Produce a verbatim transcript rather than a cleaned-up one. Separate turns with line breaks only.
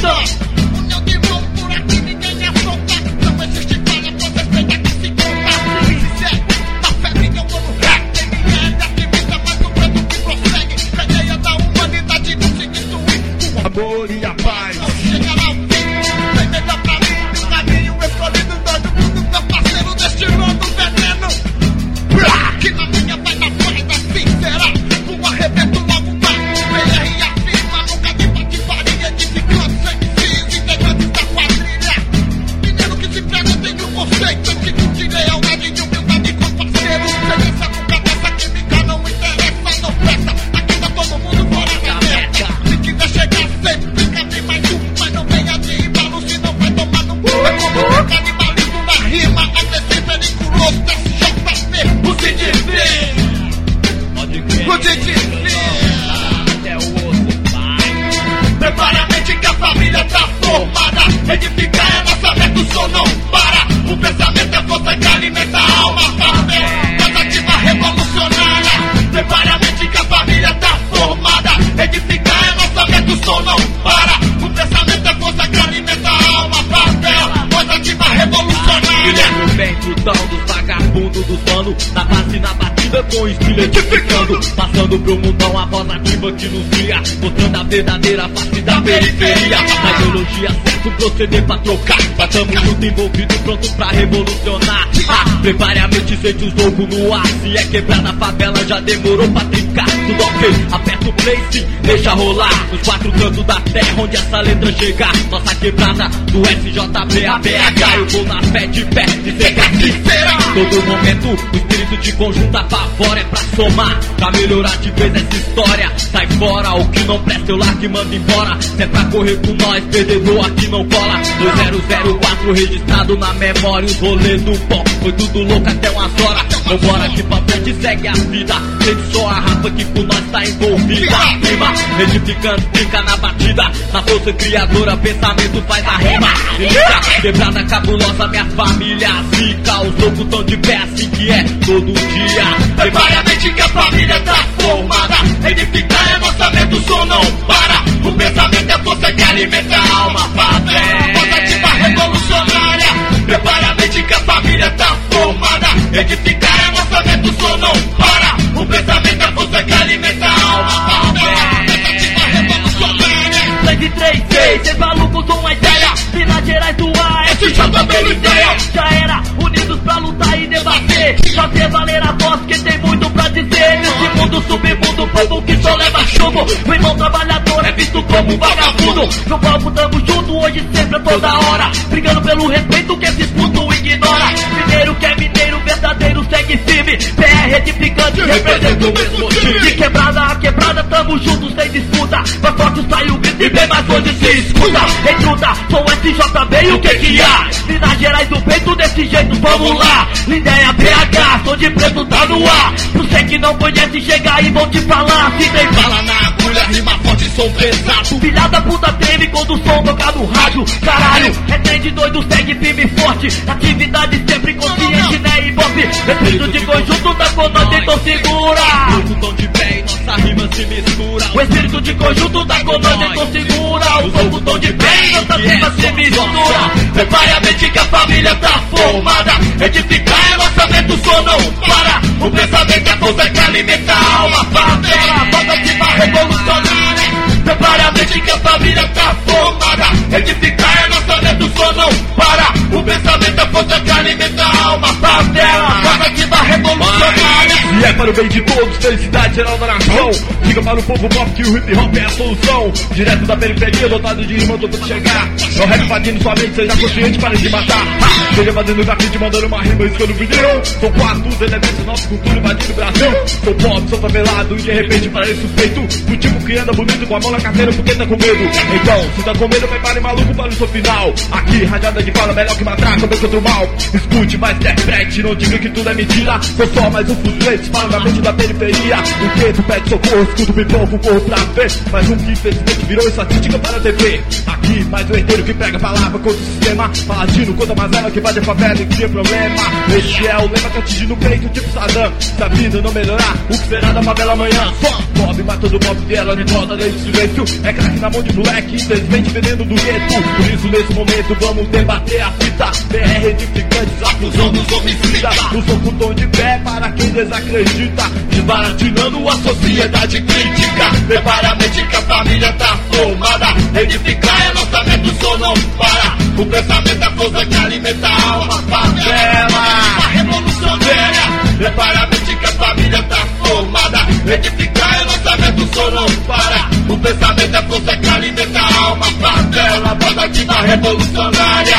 Então, união de mão por aqui, ninguém é solta. Não existe falha, pois respeita que se conta. Se segue, na fé minha eu vou no rap. Quem é ativista, mas o preto que prossegue. A ideia da humanidade conseguir subir. O
amor e a paz.
Não chega lá o fim, vem melhor pra mim. O caminho escolhido, todo mundo meu parceiro, destilando veneno. Que na minha vai na voz assim será. O arrebento logo vai. P R afirma, nunca de patifaria. Edificando sem fios, integrantes da quadrilha. Mineiro que se prega tem um conceito antigo de lealdade e humildade com parceiro. Sem essa nunca dessa química não interessa, não presta. Aqui tá todo mundo fora da meta. Se quiser chegar sempre, cabe mais um. Mas não venha de embalo, se não vai tomar no cu. É como o canibalismo na rima, agressivo, periculoso, S J P. O C D V,
Pode crer.
o C D V.
Até o outro vai.
Prepara a mente que a família tá formada. Edificar é nossa meta, o som não para. O pensamento é força que alimenta a alma. Papel, voz ativa revolucionária. Prepara a mente que a família tá formada. Edificar é nossa meta, o som não para. O pensamento é força que alimenta a alma. Papel, voz ativa revolucionária.
Guilherme Bento, tão dos vagabundos dos manos. Na base, na batida, com estilo edificando. Passando pro mundão a voz ativa que nos guia. Mostrando a verdadeira face da periferia. Na ideologia certo, proceder pra trocar. Batamos junto envolvido, pronto pra revolucionar. Ah, prepare a mente, sente os loucos no ar. Se é quebrada a favela, já demorou pra trincar. Tudo ok, aperta o play sim, deixa rolar. Nos quatro cantos da terra, onde essa letra chegar. Nossa quebrada do S J P A B H. Eu vou na fé de pé, dizer que assim será. Todo momento, o espírito de conjunto apavora. É pra somar, pra melhorar de vez essa história. Sai fora, o que não presta eu largo e mando embora. Se é pra correr com nós, perdedor aqui não cola. Dois zero zero quatro registrado na memória. Os rolês do pó, foi tudo louco até umas horas. Vambora aqui pra frente, segue a vida. Sente só a rapa que por nós tá envolvida. Rima, edificando, fica na batida. Na força criadora, pensamento faz a rima. Delícia, quebrada cabulosa, minha família zica. Os loucos tão de pé, assim que é todo dia.
Prepare a mente que a família tá formada. Edificar é nossa meta, o som não para. O pensamento é força que alimenta a alma. Padrão, voz ativa revolucionária. Prepare a mente que a família tá formada. Edificar é nossa meta, o som não para. O pensamento é força que alimenta a alma. Padrão, voz ativa revolucionária.
Sangue três seis, cê maluco com uma ideia. Minas Gerais do ar,
S J P ideia.
já era, unidos pra lutar e debater. Fazer valer a voz que tem muito pra dizer. Nesse mundo submundo, povo que só leva chumbo. O irmão trabalhador é visto como um vagabundo. No palco tamo junto, hoje sempre a toda hora. Brigando pelo respeito que esses putos ignora. Mineiro que é mineiro, verdadeiro segue firme. P R edificante, representa o mesmo time. De quebrada a quebrada, tamo juntos sem disputa. Mais forte sai o grito e bem mais hoje se escuta. Entruda, sou S J B e o que que há? Minas Gerais do peito, desse jeito vamos lá. Lindeia B H, sou de preto, tá no ar. Você que não conhece, chega aí, vou te falar. Se tem
Bala na agulha, rima forte, som pesado.
filha da puta treme quando o som toca no rádio. Caralho, é trem de doido, segue firme e forte. Atividade sempre consciente, né, ibope. Espírito de conjunto tá com nós, então segura.
Louco tão de pé e nossa rima se mistura.
O espírito de conjunto tá com nós, então segura. O povo tão de pé e nossa rima se mistura.
Prepare a mente que a família tá formada. Edificar é nossa meta, o som não para. O pensamento é força que alimenta a alma. Favela, voz ativa revolucionária. Prepare a mente que a família tá formada. Edificar é nossa meta, o som não para. O pensamento é força que alimenta a alma. Favela, voz ativa revolucionária.
E é para o bem de todos, felicidade geral da nação. Diga para o povo pop que o hip hop é a solução. Direto da periferia, dotado de rima, tô pra chegar. É o rap invadindo sua mente, seja consciente, para de matar. Ha! Seja fazendo grafite, mandando uma rima, isso que eu não pediu. São quatro os elementos, nossa cultura invadindo o Brasil. Sou pobre, sou favelado, e de repente pareço feito. O tipo que anda bonito com a mão na carteira porque tá com medo. Então, se tá com medo, prepare maluco para o seu final. Aqui, rajada de fala, melhor que matraca, bem contra o mal. Escute, mas interprete, não diga que tudo é mentira. Sou só mais um fuzileiro, fala
na mente da periferia. O gueto pede socorro, escudo pipoco, corro pra ver. Mas um que infelizmente virou estatística para a T V. Aqui, mais um herdeiro que prega a palavra contra o sistema. Paladino contra a mazela que vai de favela e cria problema. Este é o lema que atinge no peito tipo Saddam. Se a vida não melhorar, o que será da favela amanhã? Só pobre, mas todo pobre que ela nem volta desde o silêncio. É craque na mão de moleque, infelizmente veneno do gueto. Por isso nesse momento vamos debater a fita. B R edificante, a fusão dos homicidas. Usou com tom de fé para quem desacredita. Desbaratinando a sociedade crítica. Prepara a mente que a família tá formada. Edificar é nossa meta, o som não para. O pensamento é a força que alimenta a alma. Favela, a revolucionária. Prepara a mente que a família tá formada. Edificar é nossa meta, o som não para. O pensamento é a força que alimenta a alma. Favela, banda ativa revolucionária.